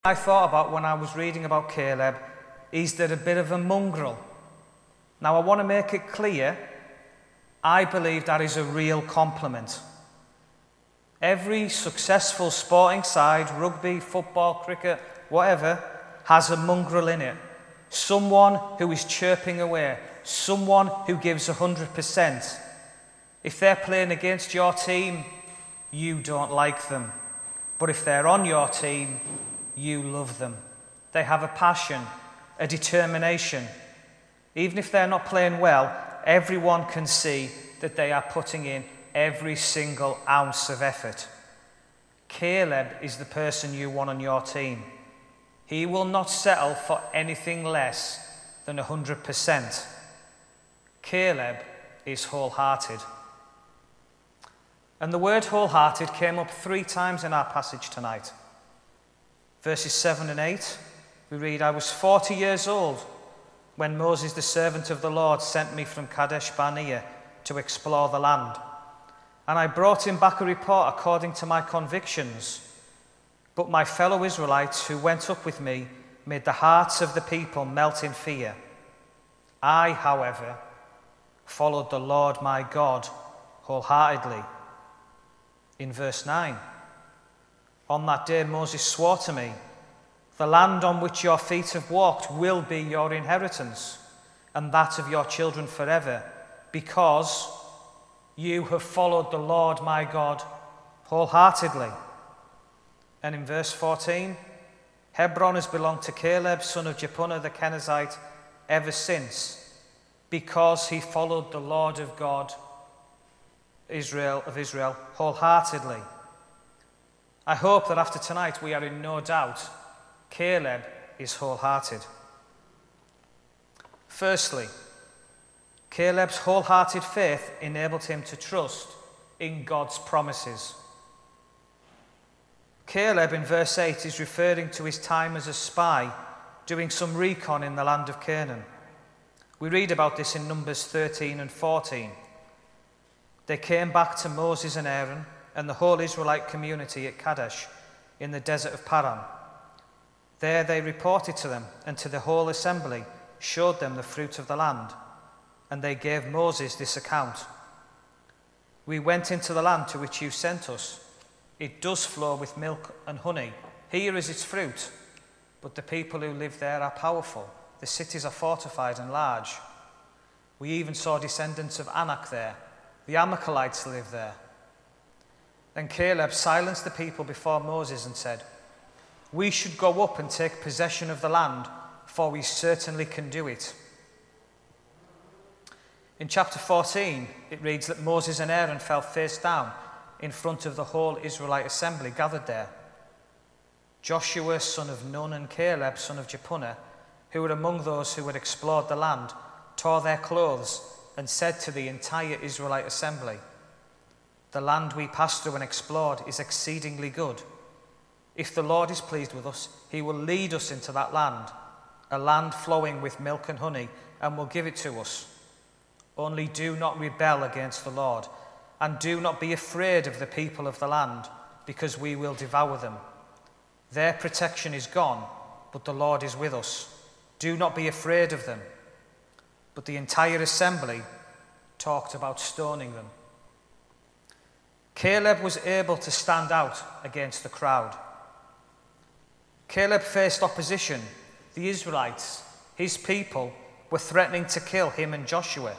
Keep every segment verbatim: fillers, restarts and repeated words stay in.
I thought about when I was reading about Caleb is that a bit of a mongrel. Now, I want to make it clear, I believe that is a real compliment. Every successful sporting side, rugby, football, cricket, whatever, has a mongrel in it. Someone who is chirping away, someone who gives one hundred percent. If they're playing against your team, you don't like them. But if they're on your team, you love them. They have a passion, a determination. Even if they're not playing well, everyone can see that they are putting in every single ounce of effort. Caleb is the person you want on your team. He will not settle for anything less than one hundred percent. Caleb is wholehearted. And the word wholehearted came up three times in our passage tonight. Verses seven and eight, we read, I was forty years old when Moses, the servant of the Lord, sent me from Kadesh Barnea to explore the land. And I brought him back a report according to my convictions. But my fellow Israelites who went up with me made the hearts of the people melt in fear. I, however, followed the Lord my God wholeheartedly. In verse nine, on that day Moses swore to me, the land on which your feet have walked will be your inheritance, and that of your children forever, because you have followed the Lord my God wholeheartedly. And in verse fourteen, Hebron has belonged to Caleb, son of Jephunneh the Kenizzite, ever since, because he followed the Lord of God, Israel of Israel, wholeheartedly. I hope that after tonight we are in no doubt Caleb is wholehearted. Firstly, Caleb's wholehearted faith enabled him to trust in God's promises. Caleb in verse eight is referring to his time as a spy doing some recon in the land of Canaan. We read about this in Numbers thirteen and fourteen. They came back to Moses and Aaron and the whole Israelite community at Kadesh in the desert of Paran. There they reported to them and to the whole assembly, showed them the fruit of the land, and they gave Moses this account. We went into the land to which you sent us. It does flow with milk and honey. Here is its fruit, but the people who live there are powerful. The cities are fortified and large. We even saw descendants of Anak there. The Amalekites live there. Then Caleb silenced the people before Moses and said, we should go up and take possession of the land, for we certainly can do it. In chapter fourteen, it reads that Moses and Aaron fell face down in front of the whole Israelite assembly gathered there. Joshua, son of Nun, and Caleb, son of Jephunneh, who were among those who had explored the land, tore their clothes and said to the entire Israelite assembly, the land we passed through and explored is exceedingly good. If the Lord is pleased with us, he will lead us into that land, a land flowing with milk and honey, and will give it to us. Only do not rebel against the Lord, and do not be afraid of the people of the land, because we will devour them. Their protection is gone, but the Lord is with us. Do not be afraid of them. But the entire assembly talked about stoning them. Caleb was able to stand out against the crowd. Caleb faced opposition. The Israelites, his people, were threatening to kill him and Joshua.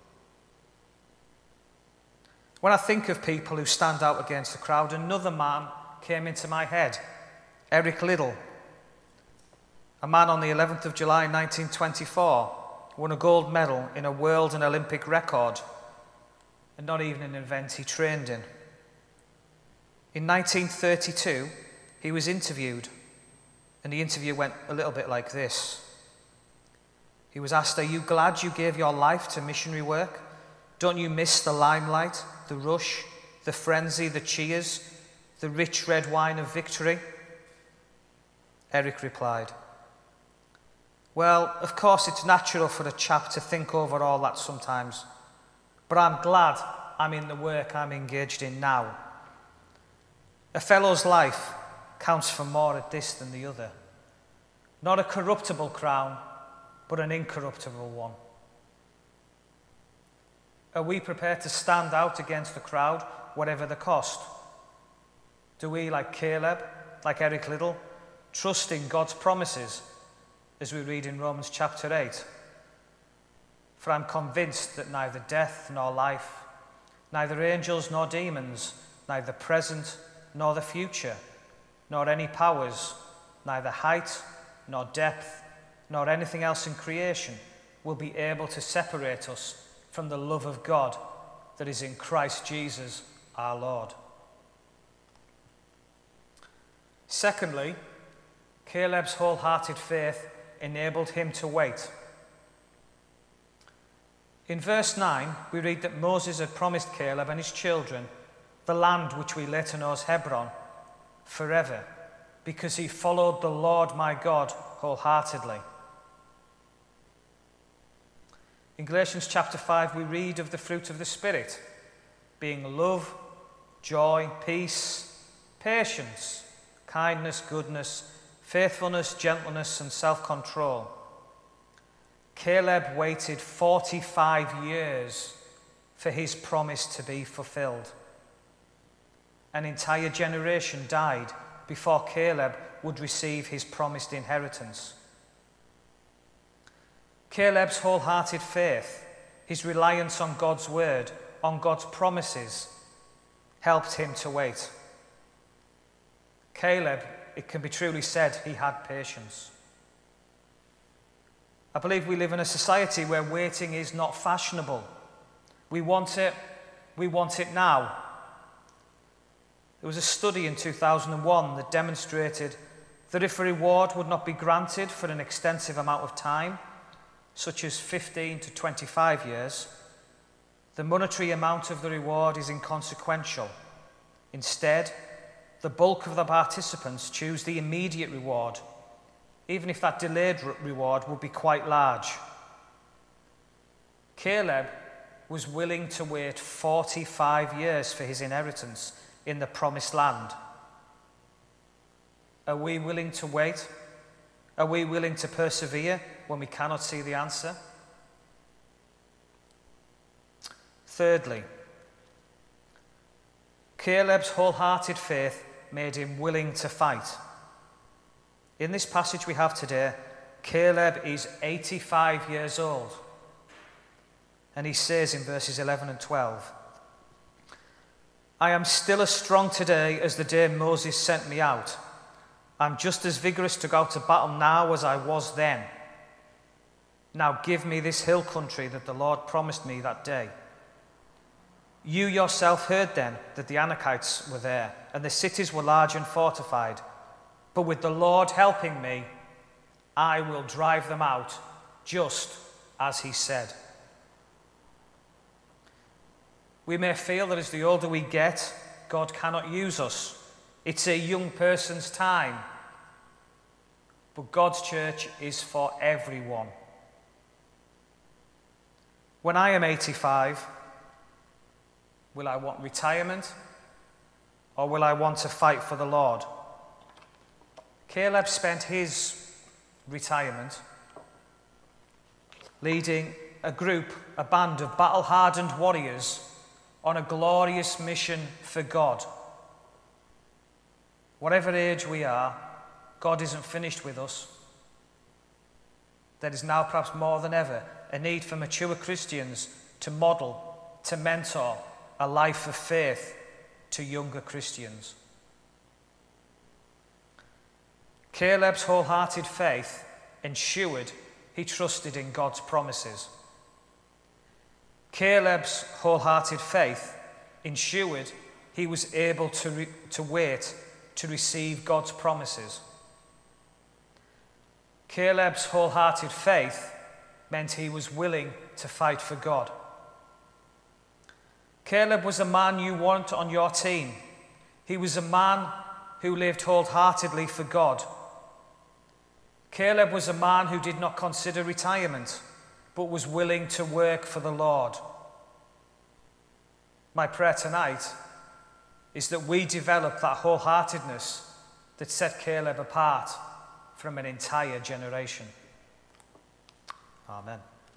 When I think of people who stand out against the crowd, another man came into my head, Eric Liddell. A man on the eleventh of July nineteen twenty-four won a gold medal in a world and Olympic record, and not even an event he trained in. In nineteen thirty-two, he was interviewed, and the interview went a little bit like this. He was asked, are you glad you gave your life to missionary work? Don't you miss the limelight, the rush, the frenzy, the cheers, the rich red wine of victory? Eric replied, well, of course it's natural for a chap to think over all that sometimes, but I'm glad I'm in the work I'm engaged in now. A fellow's life, counts for more at this than the other. Not a corruptible crown, but an incorruptible one. Are we prepared to stand out against the crowd, whatever the cost? Do we, like Caleb, like Eric Liddell, trust in God's promises, as we read in Romans chapter eight? For I'm convinced that neither death nor life, neither angels nor demons, neither present nor the future, nor any powers, neither height nor depth, nor anything else in creation will be able to separate us from the love of God that is in Christ Jesus our Lord. Secondly, Caleb's wholehearted faith enabled him to wait. In verse nine, we read that Moses had promised Caleb and his children the land which we later know as Hebron forever, because he followed the Lord my God wholeheartedly. In Galatians chapter five, we read of the fruit of the Spirit, being love, joy, peace, patience, kindness, goodness, faithfulness, gentleness, and self-control. Caleb waited forty-five years for his promise to be fulfilled. An entire generation died before Caleb would receive his promised inheritance. Caleb's wholehearted faith, his reliance on God's word, on God's promises, helped him to wait. Caleb, it can be truly said, he had patience. I believe we live in a society where waiting is not fashionable. We want it, we want it now. There was a study in two thousand one that demonstrated that if a reward would not be granted for an extensive amount of time, such as fifteen to twenty-five years, the monetary amount of the reward is inconsequential. Instead, the bulk of the participants choose the immediate reward, even if that delayed reward would be quite large. Caleb was willing to wait forty-five years for his inheritance in the promised land. Are we willing to wait? Are we willing to persevere when we cannot see the answer? Thirdly, Caleb's wholehearted faith made him willing to fight. In this passage we have today, Caleb is eighty-five years old. And he says in verses eleven and twelve, I am still as strong today as the day Moses sent me out. I'm just as vigorous to go to battle now as I was then. Now give me this hill country that the Lord promised me that day. You yourself heard then that the Anakites were there, and the cities were large and fortified. But with the Lord helping me, I will drive them out, just as he said. We may feel that as the older we get, God cannot use us. It's a young person's time. But God's church is for everyone. When I am eighty-five, will I want retirement, or will I want to fight for the Lord? Caleb spent his retirement leading a group, a band of battle-hardened warriors on a glorious mission for God. Whatever age we are, God isn't finished with us. There is now perhaps more than ever a need for mature Christians to model, to mentor a life of faith to younger Christians. Caleb's wholehearted faith ensured he trusted in God's promises. Caleb's wholehearted faith ensured he was able to, re- to wait to receive God's promises. Caleb's wholehearted faith meant he was willing to fight for God. Caleb was a man you want on your team. He was a man who lived wholeheartedly for God. Caleb was a man who did not consider retirement, but was willing to work for the Lord. My prayer tonight is that we develop that wholeheartedness that set Caleb apart from an entire generation. Amen.